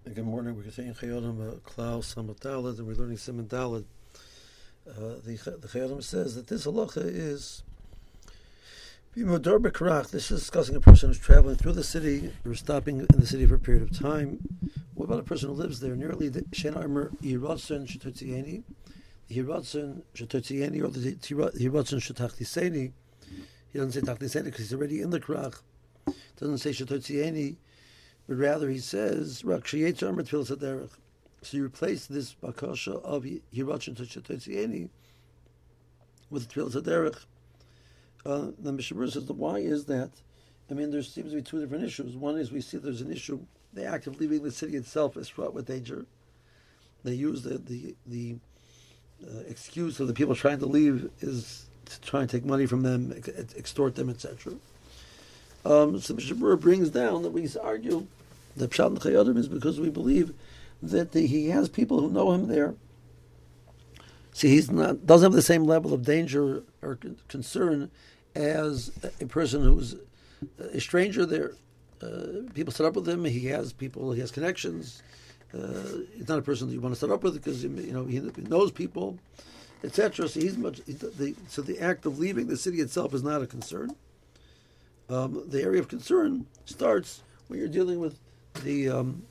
Good morning. We're saying Chayodim Klaus Samad Daled, and we're learning Simon Daled. The Chayodim says that this halacha is B'modor B'karach. This is discussing a person who's traveling through the city or stopping in the city for a period of time. What about a person who lives there? Nearly the Shen Armer Yiratzon Shetotzieni, the Yiratzon Shetotzieni, or the Yiratzon Shetachtiseni. He doesn't say Tachtiseni because he's already in the Karach. Doesn't say Shetotzieni. But rather he says, so you replace this bakasha of Hirachin to Shetotzieni with Tfilas HaDerech. The Mishabur says, why is that? I mean, there seems to be two different issues. One is we see there's an issue, the act of leaving the city itself is fraught with danger. They use the excuse of the people trying to leave is to try and take money from them, extort them, etc. So the Mishabur brings down that we argue the Pshat and Chayodim is because we believe that he has people who know him there. See, doesn't have the same level of danger or concern as a person who's a stranger there. People set up with him. He has people. He has connections. He's not a person that you want to set up with because he knows people, etc. So so the act of leaving the city itself is not a concern. The area of concern starts when you're dealing with the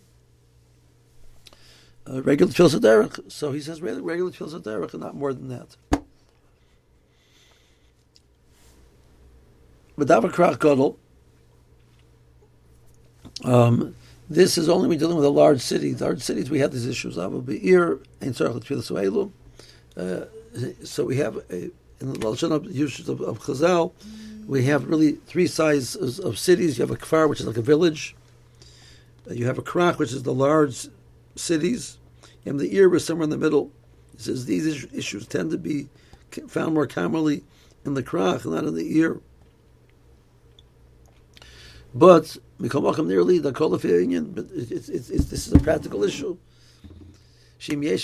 regular Tfilas HaDerech. So he says regular Tfilas HaDerech and not more than that. But Davar Krach Gadol, this is only when dealing with a large city. Large cities, we have these issues. So we have, in the Lashon usage of Chazal, we have really three sizes of cities. You have a kfar, which is like a village. You have a krach, which is the large cities. You have the ir, which is somewhere in the middle. It says these issues tend to be found more commonly in the krach, not in the ir. But nearly the kolafirian. But this is a practical issue. This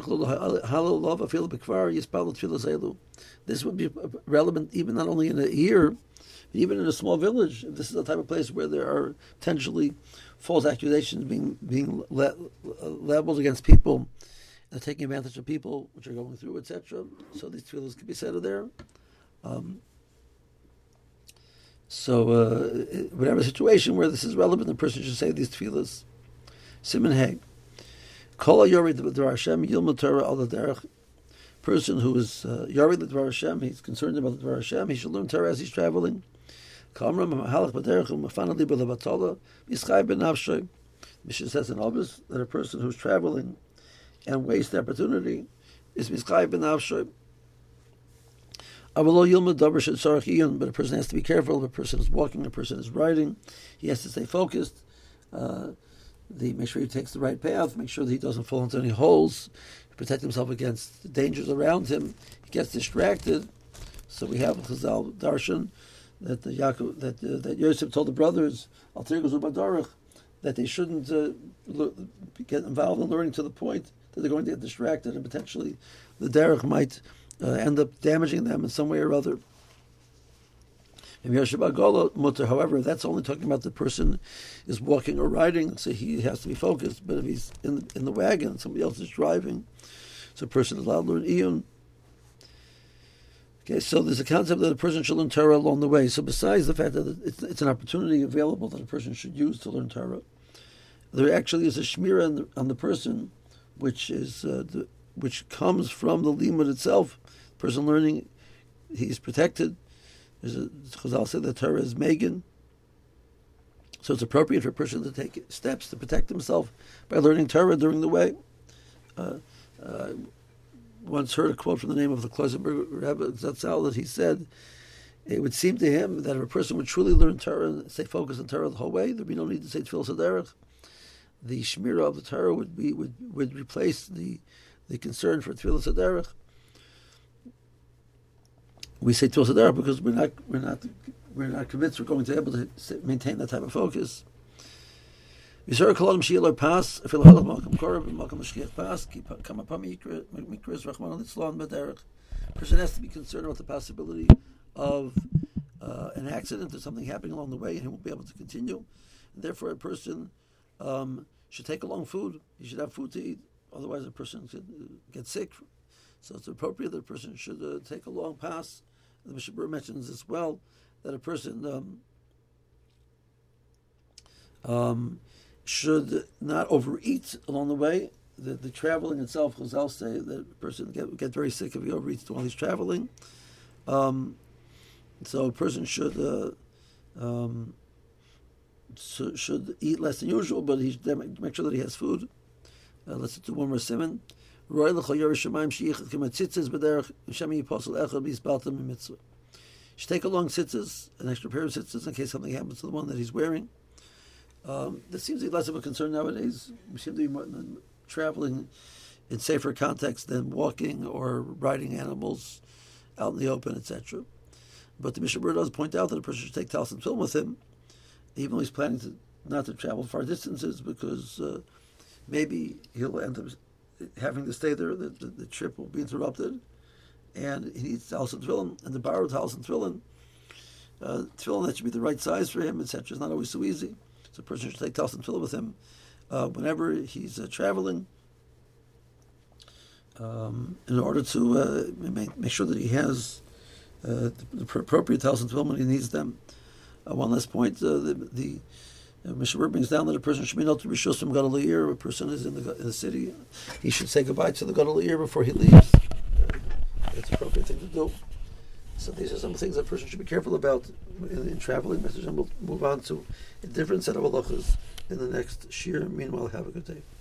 would be relevant even not only in a year, but even in a small village. This is the type of place where there are potentially false accusations being leveled against people, and taking advantage of people which are going through, etc. So these tefillas can be said there. Whatever situation where this is relevant, the person should say these tefillas. Siman Hey. Kol Yored Dvar Hashem Yilmud Torah Al Derech. Person who is Yored Dvar Hashem, he's concerned about the Dvar Hashem, he should learn Torah as he's traveling. Kamram Mahalach B'Derech U'Mafanali B'Levatala B'Yischai B'Nafshay. Mishnah says in Obis that a person who's traveling and wastes the opportunity is B'Yischai B'Nafshay. Avalo Yilmud Davar Shetzarach Iyun, but a person has to be careful. If a person is walking, a person is riding, he has to stay focused. Make sure he takes the right path, make sure that he doesn't fall into any holes, protect himself against the dangers around him. He gets distracted. So we have Chazal Darshan that Yosef told the brothers, Al Tirguzu Badarach, that they shouldn't get involved in learning to the point that they're going to get distracted and potentially the derech might end up damaging them in some way or other. However, that's only talking about the person is walking or riding, so he has to be focused. But if he's in the wagon and somebody else is driving, so a person is allowed to learn iyun. Okay, so there's a concept that a person should learn Torah along the way. So besides the fact that it's an opportunity available that a person should use to learn Torah, there actually is a shmira on the person, which which comes from the limud itself. The person learning, he's protected. Chazal said that Torah is Megan. So it's appropriate for a person to take steps to protect himself by learning Torah during the way. Once heard a quote from the name of the Kloisenberg Rebbe Zatzal that he said, it would seem to him that if a person would truly learn Torah and stay focused on Torah the whole way, there'd be no need to say Tfilas HaDerech. The Shmira of the Torah would replace the concern for Tfilas HaDerech. We say Tfilas HaDerech because we're not convinced we're going to be able to maintain that type of focus. Person has to be concerned about the possibility of an accident or something happening along the way, and he won't be able to continue. And therefore, a person should take along food. He should have food to eat. Otherwise, a person could get sick. So it's appropriate that a person should take a long pass. The Mishnah Berurah mentions as well that a person should not overeat along the way. The traveling itself, Chazal say that a person get very sick if he overeats while he's traveling. So a person should eat less than usual, but he should make sure that he has food. Let's do one more simon. You should take along tzitzis, an extra pair of tzitzis, in case something happens to the one that he's wearing. This seems to be less of a concern nowadays. We seem to be more traveling in safer context than walking or riding animals out in the open, etc. But the Mishnah Berurah does point out that a person should take talis and tefillin with him, even though he's planning not to travel far distances, because maybe he'll end up having to stay there. The trip will be interrupted, and he needs talis and tefillin, and the borrowed talis and tefillin that should be the right size for him, etc. is not always so easy. So a person should take talis and tefillin with him whenever he's traveling, in order to make sure that he has the appropriate talis and tefillin when he needs them. One last point: the Mishnah Berurah brings down that a person should be not to rishus from Gadol Ha'ir. A person is in the city, he should say goodbye to the Gadol Ha'ir before he leaves. It's an appropriate thing to do. So these are some things that a person should be careful about in traveling. And we'll move on to a different set of halachas in the next shir. Meanwhile, have a good day.